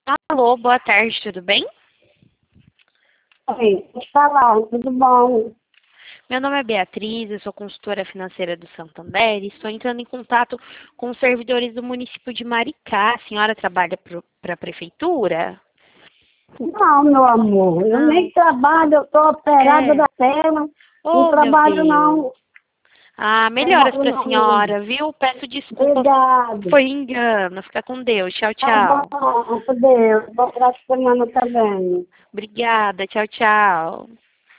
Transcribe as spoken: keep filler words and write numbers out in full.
Alô, boa tarde, tudo bem? Oi, pode falar, tudo bom? Meu nome é Beatriz, eu sou consultora financeira do Santander e estou entrando em contato com os servidores do município de Maricá. A senhora trabalha para a prefeitura? Não, meu amor, eu Não. nem trabalho, eu tô operada É. da perna, não Oh, meu trabalho Deus. não, Ah, melhoras trabalho para a não. senhora, viu? Peço desculpa, Obrigado. foi engano. Fica com Deus. Tchau, Tá tchau. bom, por Deus, boa semana também. Obrigada, tchau, tchau.